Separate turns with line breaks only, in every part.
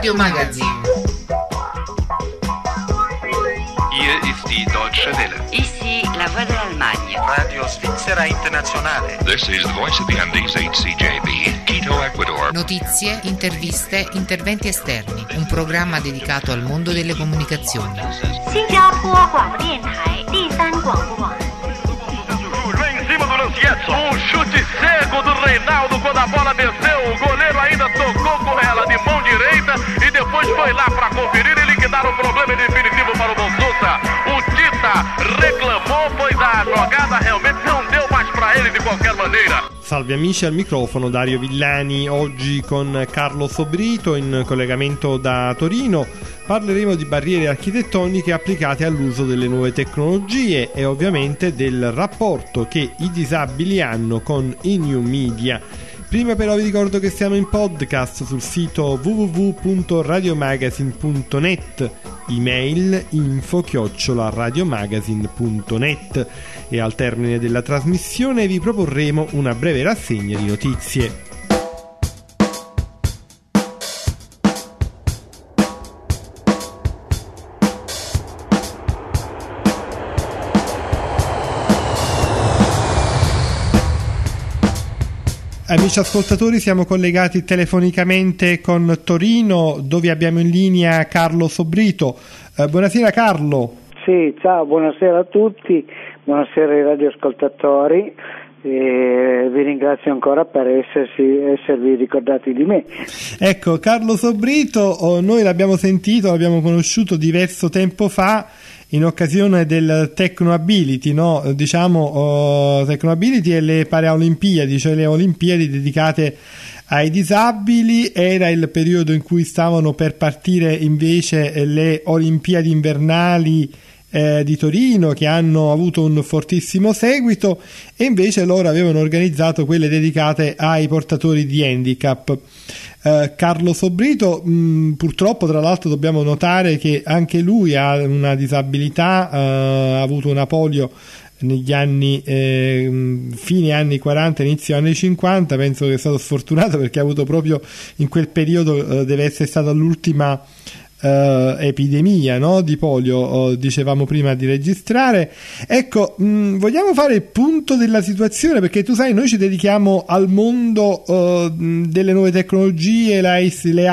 Radio Magazine.
Hier ist die Deutsche Welle.
Ici la voix de l'Allemagne.
Radio Svizzera Internazionale.
This is the voice of the Andes HCJB, Quito, Ecuador.
Notizie, interviste, interventi esterni. Un programma dedicato al mondo delle comunicazioni.
新加坡广播电台第三广播网。
Em cima do Lancietto, um chute cego do Reinaldo quando a bola desceu, o goleiro ainda tocou com ela de mão direita e depois foi lá para conferir e liquidar o problema definitivo para o Bonsusa. O Tita reclamou, pois a jogada realmente não deu mais para ele de qualquer maneira.
Salve amici, al microfono Dario Villani. Oggi con Carlo Sobrito in collegamento da Torino parleremo di barriere architettoniche applicate all'uso delle nuove tecnologie e ovviamente del rapporto che i disabili hanno con i new media. Prima però vi ricordo che siamo in podcast sul sito www.radiomagazine.net, email info@radiomagazine.net, e al termine della trasmissione vi proporremo una breve rassegna di notizie. Amici ascoltatori, siamo collegati telefonicamente con Torino, dove abbiamo in linea Carlo Sobrito. Buonasera Carlo.
Sì, ciao, buonasera a tutti, buonasera ai radioascoltatori. Vi ringrazio ancora per esservi ricordati di me.
Ecco, Carlo Sobrito, noi l'abbiamo sentito, conosciuto diverso tempo fa in occasione del Technoability, no? Technoability e le Paraolimpiadi, cioè le Olimpiadi dedicate ai disabili. Era il periodo in cui stavano per partire invece le Olimpiadi invernali di Torino, che hanno avuto un fortissimo seguito, e invece loro avevano organizzato quelle dedicate ai portatori di handicap. Carlo Sobrito, purtroppo tra l'altro dobbiamo notare che anche lui ha una disabilità, ha avuto una polio negli anni fine anni 40, inizio anni 50. Penso che è stato sfortunato perché ha avuto proprio in quel periodo, deve essere stata l'ultima epidemia, no? Di polio, dicevamo prima di registrare. Ecco, vogliamo fare il punto della situazione, perché tu sai, noi ci dedichiamo al mondo delle nuove tecnologie, le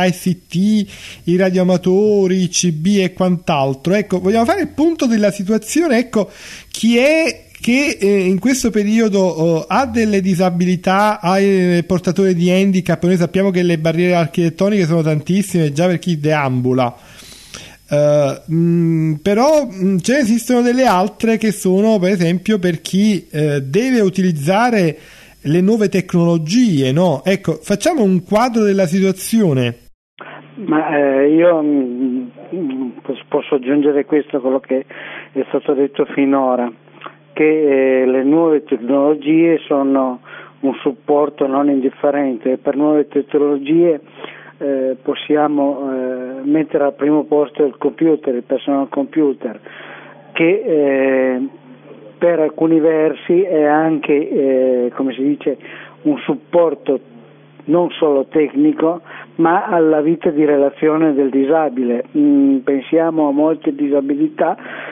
ICT, i radioamatori, i CB e quant'altro. Ecco, vogliamo fare il punto della situazione. Ecco, chi è che in questo periodo ha delle disabilità, ha il portatore di handicap. Noi sappiamo che le barriere architettoniche sono tantissime già per chi deambula, però ce ne esistono delle altre che sono per esempio per chi deve utilizzare le nuove tecnologie, no? Ecco, facciamo un quadro della situazione.
Ma io posso aggiungere questo, quello che è stato detto finora, che le nuove tecnologie sono un supporto non indifferente. Per nuove tecnologie possiamo mettere al primo posto il computer, il personal computer, che per alcuni versi è anche, come si dice, un supporto non solo tecnico, ma alla vita di relazione del disabile. Pensiamo a molte disabilità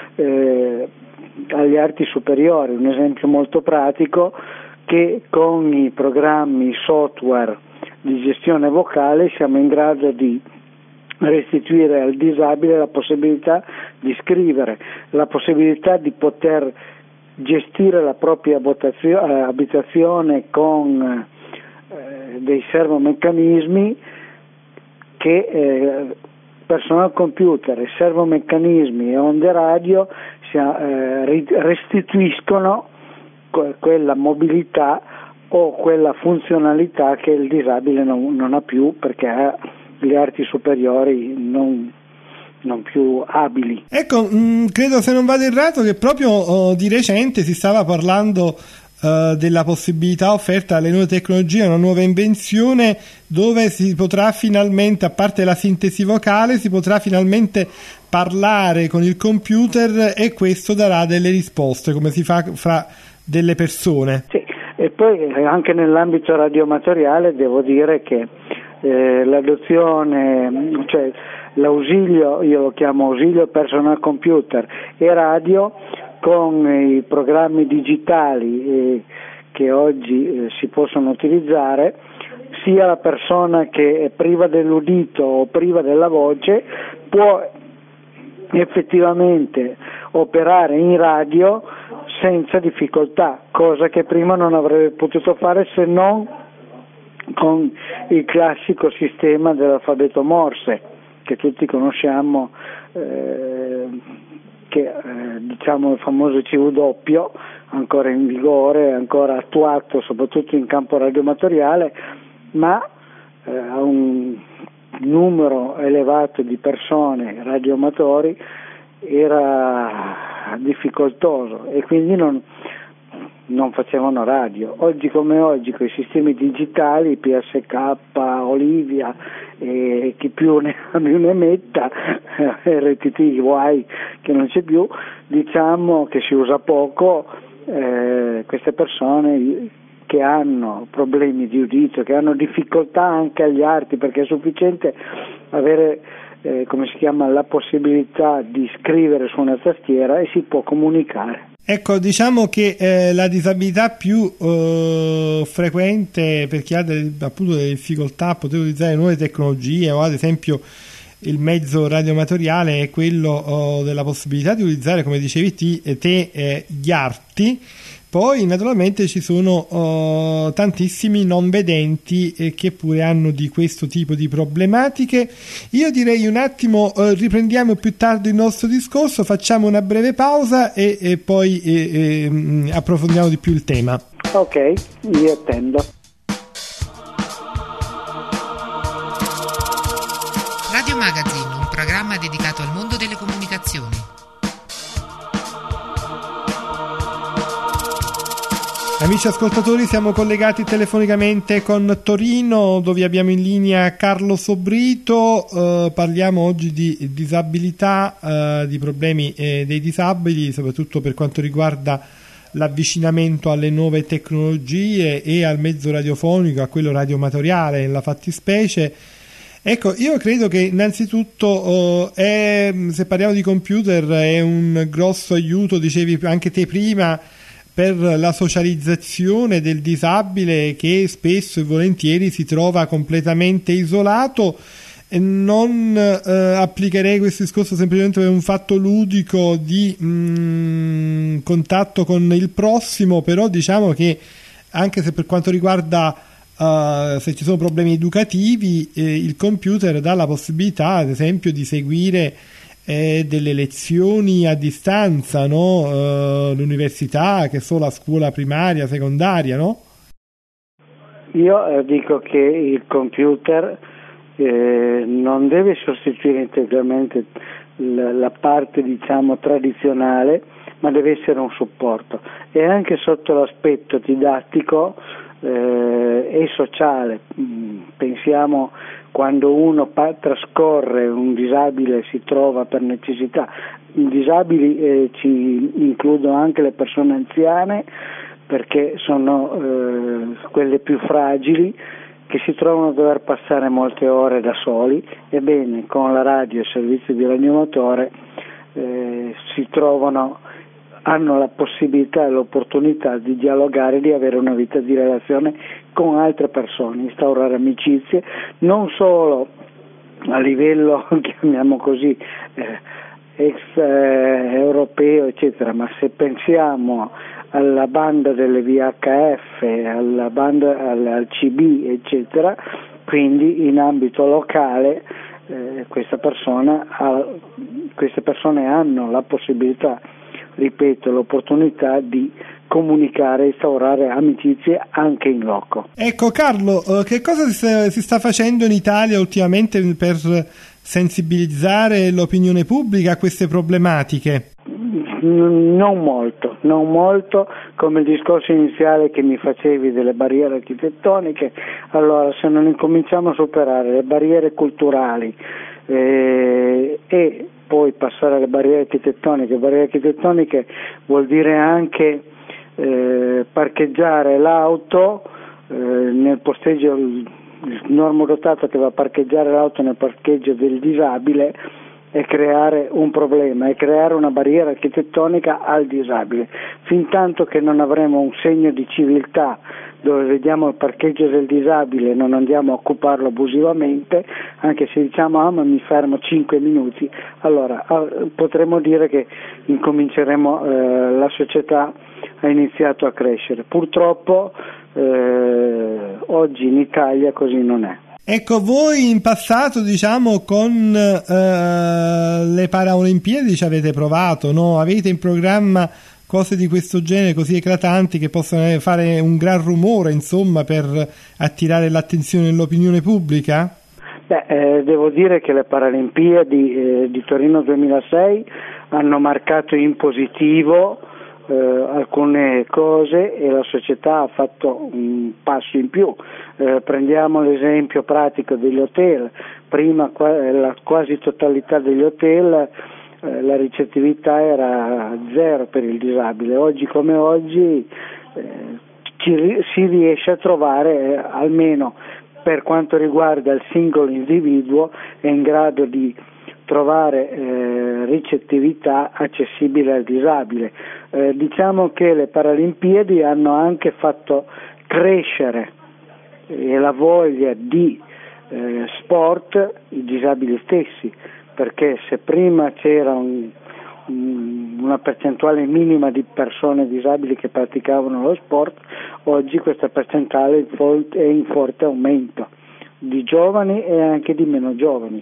agli arti superiori. Un esempio molto pratico, che con i programmi software di gestione vocale siamo in grado di restituire al disabile la possibilità di scrivere, la possibilità di poter gestire la propria abitazione con dei servomeccanismi che personal computer, servomeccanismi e onde radio restituiscono quella mobilità o quella funzionalità che il disabile non ha più, perché ha gli arti superiori non più abili.
Ecco, credo, se non vado errato, che proprio di recente si stava parlando della possibilità offerta alle nuove tecnologie, una nuova invenzione dove si potrà finalmente, a parte la sintesi vocale, si potrà finalmente parlare con il computer e questo darà delle risposte, come si fa fra delle persone.
Sì, e poi anche nell'ambito radioamatoriale devo dire che l'adozione, cioè l'ausilio, io lo chiamo ausilio personal computer e radio, con i programmi digitali che oggi si possono utilizzare, sia la persona che è priva dell'udito o priva della voce può effettivamente operare in radio senza difficoltà, cosa che prima non avrebbe potuto fare se non con il classico sistema dell'alfabeto Morse che tutti conosciamo, diciamo il famoso CW, ancora in vigore, ancora attuato soprattutto in campo radioamatoriale, ma a un numero elevato di persone radioamatori era difficoltoso e quindi non facevano radio. Oggi come oggi, con i sistemi digitali, PSK, Olivia e chi più ne ha più ne metta, RTT, guai che non c'è più, diciamo che si usa poco, queste persone che hanno problemi di udito, che hanno difficoltà anche agli arti, perché è sufficiente avere la possibilità di scrivere su una tastiera e si può comunicare.
Ecco, diciamo che la disabilità più frequente per chi ha appunto delle difficoltà a poter utilizzare nuove tecnologie, o ad esempio il mezzo radioamatoriale, è quello della possibilità di utilizzare, come dicevi te, gli arti. Poi naturalmente ci sono tantissimi non vedenti che pure hanno di questo tipo di problematiche. Io direi un attimo, riprendiamo più tardi il nostro discorso, facciamo una breve pausa e poi approfondiamo di più il tema.
Ok, vi attendo.
Radio Magazine, un programma dedicato al mondo delle comunicazioni.
Amici ascoltatori, siamo collegati telefonicamente con Torino, dove abbiamo in linea Carlo Sobrito. Parliamo oggi di disabilità, di problemi dei disabili, soprattutto per quanto riguarda l'avvicinamento alle nuove tecnologie e al mezzo radiofonico, a quello radioamatoriale nella fattispecie. Ecco, io credo che innanzitutto se parliamo di computer è un grosso aiuto, dicevi anche te prima, per la socializzazione del disabile, che spesso e volentieri si trova completamente isolato. E non applicherei questo discorso semplicemente per un fatto ludico di contatto con il prossimo, però diciamo che anche se per quanto riguarda se ci sono problemi educativi, il computer dà la possibilità ad esempio di seguire delle lezioni a distanza, no? L'università, che so, la scuola primaria, secondaria, no?
Io dico che il computer non deve sostituire integralmente la parte, diciamo, tradizionale, ma deve essere un supporto, e anche sotto l'aspetto didattico e sociale. Pensiamo quando uno trascorre, un disabile si trova per necessità. I disabili ci includono anche le persone anziane, perché sono quelle più fragili, che si trovano a dover passare molte ore da soli. Ebbene, con la radio e il servizio di radioamatore hanno la possibilità e l'opportunità di dialogare, di avere una vita di relazione con altre persone, instaurare amicizie, non solo a livello, chiamiamo così, europeo, eccetera, ma se pensiamo alla banda delle VHF, alla banda, al CB, eccetera, quindi in ambito locale queste persone hanno la possibilità, ripeto, l'opportunità di comunicare, instaurare amicizie anche in loco.
Ecco Carlo, che cosa si sta facendo in Italia ultimamente per sensibilizzare l'opinione pubblica a queste problematiche?
Non molto, come il discorso iniziale che mi facevi delle barriere architettoniche. Allora, se non incominciamo a superare le barriere culturali e poi passare alle barriere architettoniche vuol dire anche parcheggiare l'auto nel posteggio il normodotato che va a parcheggiare l'auto nel parcheggio del disabile è creare un problema, è creare una barriera architettonica al disabile. Fintanto che non avremo un segno di civiltà dove vediamo il parcheggio del disabile e non andiamo a occuparlo abusivamente, anche se diciamo ma mi fermo 5 minuti, allora potremmo dire che incominceremo, la società ha iniziato a crescere. Purtroppo oggi in Italia così non è.
Ecco, voi in passato, diciamo, con le Paralimpiadi ci avete provato, no? Avete in programma cose di questo genere così eclatanti che possono fare un gran rumore, insomma, per attirare l'attenzione dell'opinione pubblica?
Devo dire che le Paralimpiadi di Torino 2006 hanno marcato in positivo alcune cose e la società ha fatto un passo in più. Prendiamo l'esempio pratico degli hotel. Prima la quasi totalità degli hotel la ricettività era zero per il disabile. Oggi come oggi si riesce a trovare, almeno per quanto riguarda il singolo individuo, è in grado di trovare ricettività accessibile al disabile. Diciamo che le Paralimpiadi hanno anche fatto crescere la voglia di sport i disabili stessi, perché se prima c'era una percentuale minima di persone disabili che praticavano lo sport, oggi questa percentuale è in forte aumento, di giovani e anche di meno giovani.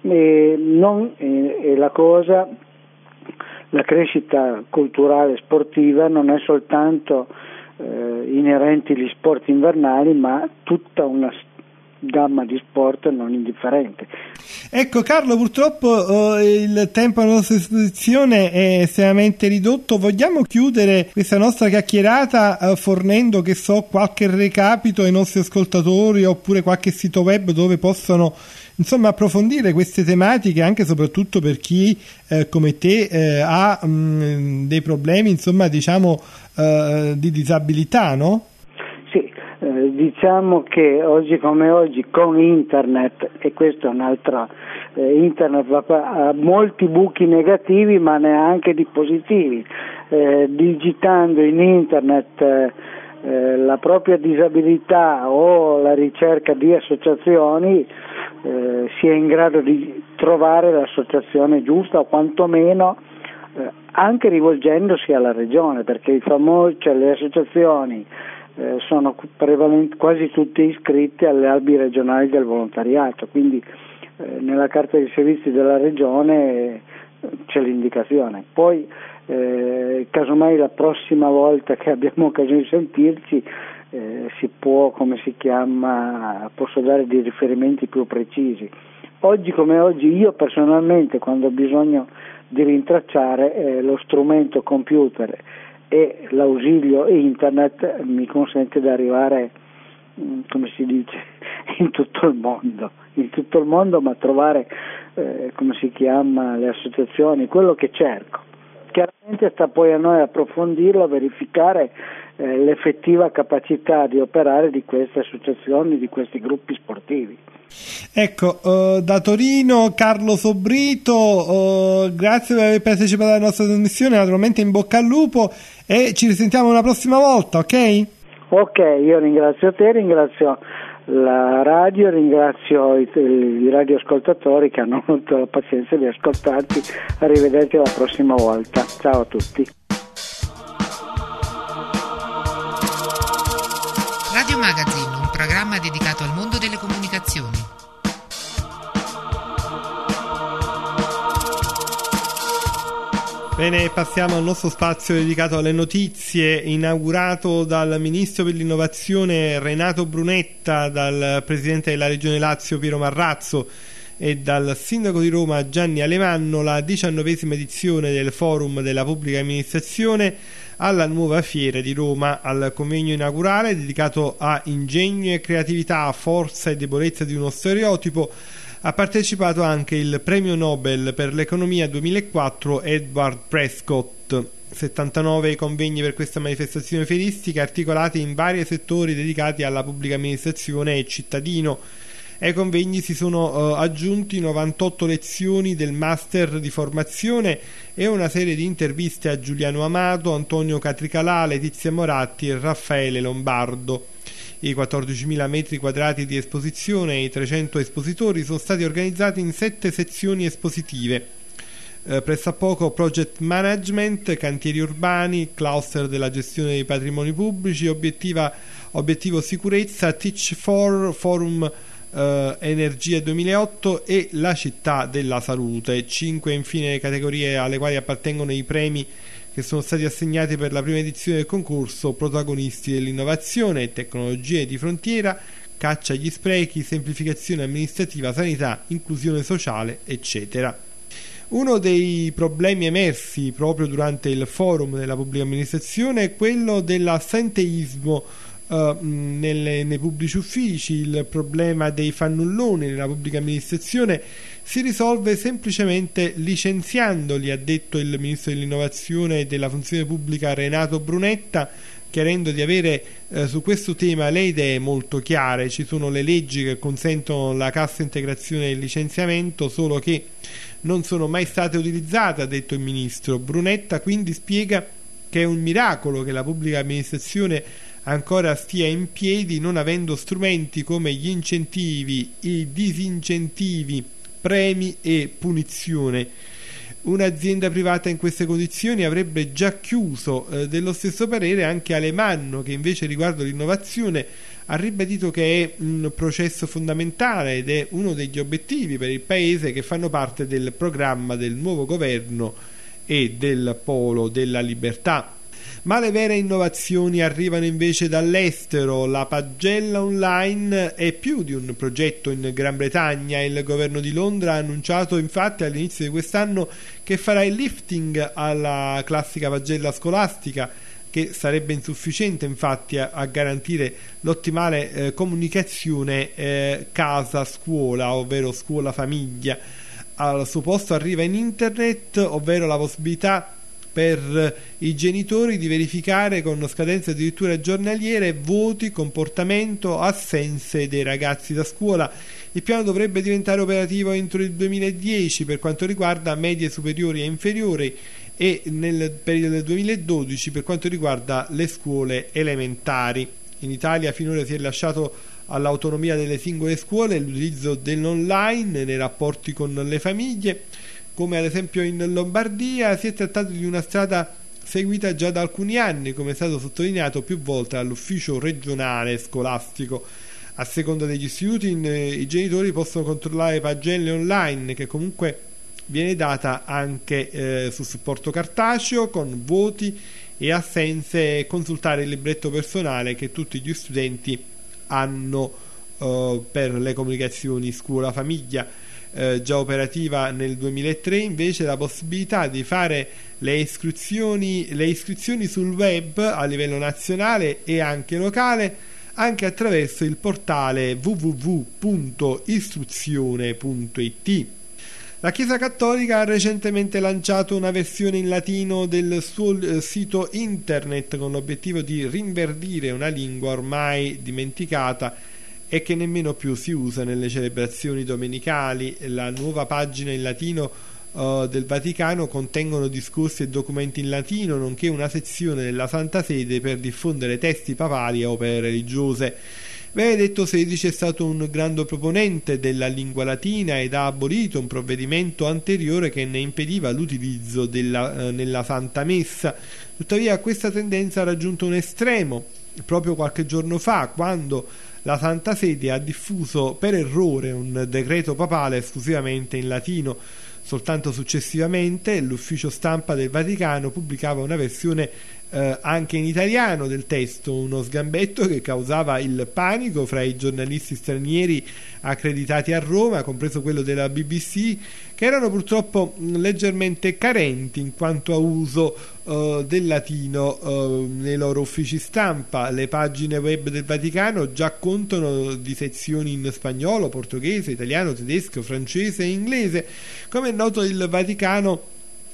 La crescita culturale e sportiva non è soltanto inerente agli sport invernali, ma tutta una gamma di sport non indifferente.
Ecco Carlo, purtroppo il tempo a nostra disposizione è estremamente ridotto. Vogliamo chiudere questa nostra chiacchierata fornendo, che so, qualche recapito ai nostri ascoltatori oppure qualche sito web dove possono insomma approfondire queste tematiche, anche e soprattutto per chi come te ha dei problemi, insomma, diciamo di disabilità, no?
Sì, diciamo che oggi come oggi con internet, e questo è un'altra, internet ha molti buchi negativi ma neanche di positivi. Digitando in internet la propria disabilità o la ricerca di associazioni, si è in grado di trovare l'associazione giusta, o quantomeno anche rivolgendosi alla regione, perché le associazioni sono quasi tutte iscritte alle albi regionali del volontariato, quindi nella carta dei servizi della regione c'è l'indicazione. Poi casomai la prossima volta che abbiamo occasione di sentirci si può, posso dare dei riferimenti più precisi. Oggi come oggi io personalmente, quando ho bisogno di rintracciare, lo strumento computer e l'ausilio internet mi consente di arrivare, in tutto il mondo, ma trovare le associazioni, quello che cerco. Chiaramente sta poi a noi approfondirlo, verificare l'effettiva capacità di operare di queste associazioni, di questi gruppi sportivi.
Ecco, da Torino Carlo Sobrito, grazie per aver partecipato alla nostra trasmissione, naturalmente in bocca al lupo e ci risentiamo una prossima volta, ok? Ok,
io ringrazio te, ringrazio la radio, ringrazio i radioascoltatori che hanno avuto la pazienza di ascoltarci. Arrivederci alla prossima volta, ciao a tutti.
Radio Magazine, un programma dedicato al mondo delle comunicazioni.
Bene, passiamo al nostro spazio dedicato alle notizie, inaugurato dal Ministro per l'Innovazione Renato Brunetta, dal Presidente della Regione Lazio Piero Marrazzo e dal Sindaco di Roma Gianni Alemanno, la 19ª edizione del Forum della Pubblica Amministrazione alla Nuova Fiera di Roma. Al convegno inaugurale, dedicato a ingegno e creatività, forza e debolezza di uno stereotipo, ha partecipato anche il premio Nobel per l'economia 2004 Edward Prescott. 79 convegni per questa manifestazione fieristica, articolati in vari settori dedicati alla pubblica amministrazione e cittadino. Ai convegni si sono aggiunti 98 lezioni del master di formazione e una serie di interviste a Giuliano Amato, Antonio Catricalà, Letizia Moratti e Raffaele Lombardo. I 14.000 metri quadrati di esposizione e i 300 espositori sono stati organizzati in 7 sezioni espositive. Pressappoco project management, cantieri urbani, cluster della gestione dei patrimoni pubblici, obiettivo sicurezza, Teach4, forum Energia 2008 e la città della salute. 5 infine le categorie alle quali appartengono i premi che sono stati assegnati per la prima edizione del concorso: protagonisti dell'innovazione, tecnologie di frontiera, caccia agli sprechi, semplificazione amministrativa, sanità, inclusione sociale, eccetera. Uno dei problemi emersi proprio durante il forum della pubblica amministrazione è quello dell'assenteismo nei pubblici uffici. Il problema dei fannulloni nella pubblica amministrazione si risolve semplicemente licenziandoli, ha detto il ministro dell'innovazione e della funzione pubblica Renato Brunetta, chiarendo di avere su questo tema le idee molto chiare. Ci sono le leggi che consentono la cassa integrazione e il licenziamento, solo che non sono mai state utilizzate, ha detto il ministro. Brunetta quindi spiega che è un miracolo che la pubblica amministrazione ancora stia in piedi, non avendo strumenti come gli incentivi, i disincentivi, premi e punizione. Un'azienda privata in queste condizioni avrebbe già chiuso. Dello stesso parere anche Alemanno, che invece riguardo l'innovazione ha ribadito che è un processo fondamentale ed è uno degli obiettivi per il Paese che fanno parte del programma del nuovo governo e del Polo della Libertà. Ma le vere innovazioni arrivano invece dall'estero. La pagella online è più di un progetto in Gran Bretagna. Il governo di Londra ha annunciato infatti all'inizio di quest'anno che farà il lifting alla classica pagella scolastica, che sarebbe insufficiente infatti a garantire l'ottimale comunicazione casa-scuola, ovvero scuola-famiglia. Al suo posto arriva in internet, ovvero la possibilità per i genitori di verificare con scadenze addirittura giornaliere voti, comportamento, assenze dei ragazzi da scuola. Il piano dovrebbe diventare operativo entro il 2010 per quanto riguarda medie superiori e inferiori e per il 2012 per quanto riguarda le scuole elementari. In Italia finora si è lasciato all'autonomia delle singole scuole l'utilizzo dell'online nei rapporti con le famiglie. Come ad esempio in Lombardia, si è trattato di una strada seguita già da alcuni anni, come è stato sottolineato più volte dall'ufficio regionale scolastico. A seconda degli istituti i genitori possono controllare pagelle online, che comunque viene data anche su supporto cartaceo con voti e assenze, e consultare il libretto personale che tutti gli studenti hanno per le comunicazioni scuola-famiglia. Già operativa nel 2003 invece la possibilità di fare le iscrizioni sul web a livello nazionale e anche locale, anche attraverso il portale www.istruzione.it. La Chiesa Cattolica ha recentemente lanciato una versione in latino del suo sito internet con l'obiettivo di rinverdire una lingua ormai dimenticata e che nemmeno più si usa nelle celebrazioni domenicali. La nuova pagina in latino del Vaticano contengono discorsi e documenti in latino, nonché una sezione della Santa Sede per diffondere testi papali e opere religiose. Benedetto XVI è stato un grande proponente della lingua latina ed ha abolito un provvedimento anteriore che ne impediva l'utilizzo nella Santa Messa. Tuttavia questa tendenza ha raggiunto un estremo proprio qualche giorno fa, quando la Santa Sede ha diffuso per errore un decreto papale esclusivamente in latino. Soltanto successivamente l'ufficio stampa del Vaticano pubblicava una versione anche in italiano del testo, uno sgambetto che causava il panico fra i giornalisti stranieri accreditati a Roma, compreso quello della BBC, che erano purtroppo leggermente carenti in quanto a uso del latino nei loro uffici stampa. Le pagine web del Vaticano già contano di sezioni in spagnolo, portoghese, italiano, tedesco, francese e inglese. Come è noto, il Vaticano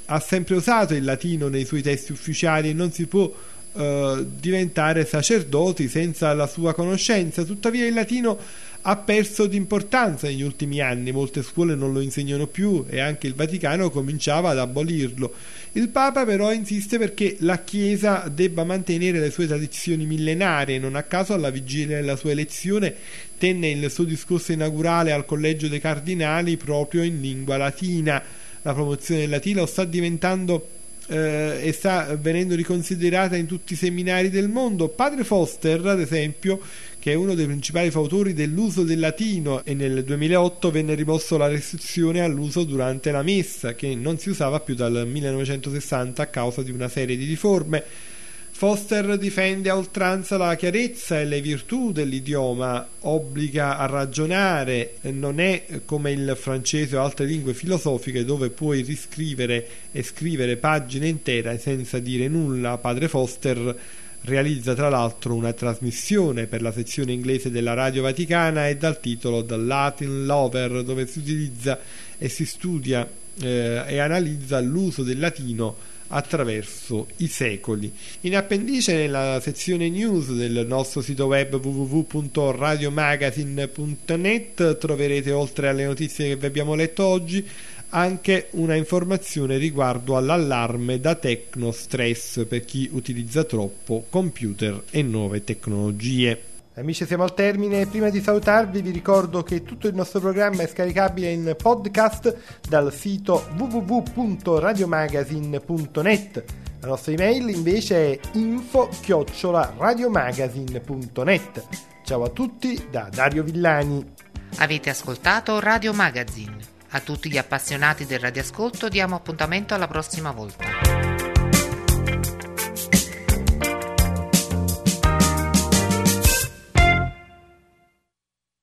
ha sempre usato il latino nei suoi testi ufficiali e non si può diventare sacerdoti senza la sua conoscenza. Tuttavia il latino ha perso di importanza negli ultimi anni, molte scuole non lo insegnano più e anche il Vaticano cominciava ad abolirlo. Il Papa però insiste perché la Chiesa debba mantenere le sue tradizioni millenarie. Non a caso alla vigilia della sua elezione tenne il suo discorso inaugurale al Collegio dei Cardinali proprio in lingua latina. La promozione del latino sta diventando e sta venendo riconsiderata in tutti i seminari del mondo. Padre Foster, ad esempio, che è uno dei principali fautori dell'uso del latino, e nel 2008 venne rimosso la restrizione all'uso durante la messa, che non si usava più dal 1960 a causa di una serie di riforme. Foster difende a oltranza la chiarezza e le virtù dell'idioma, obbliga a ragionare, non è come il francese o altre lingue filosofiche dove puoi riscrivere e scrivere pagine intere senza dire nulla. Padre Foster realizza tra l'altro una trasmissione per la sezione inglese della Radio Vaticana e dal titolo The Latin Lover, dove si utilizza e si studia e analizza l'uso del latino attraverso i secoli. In appendice nella sezione news del nostro sito web www.radiomagazine.net troverete, oltre alle notizie che vi abbiamo letto oggi, anche una informazione riguardo all'allarme da tecnostress per chi utilizza troppo computer e nuove tecnologie. Amici, siamo al termine. Prima di salutarvi vi ricordo che tutto il nostro programma è scaricabile in podcast dal sito www.radiomagazine.net. La nostra email invece è info@radiomagazine.net. Ciao a tutti da Dario Villani.
Avete ascoltato Radio Magazine. A tutti gli appassionati del radioascolto diamo appuntamento alla prossima volta.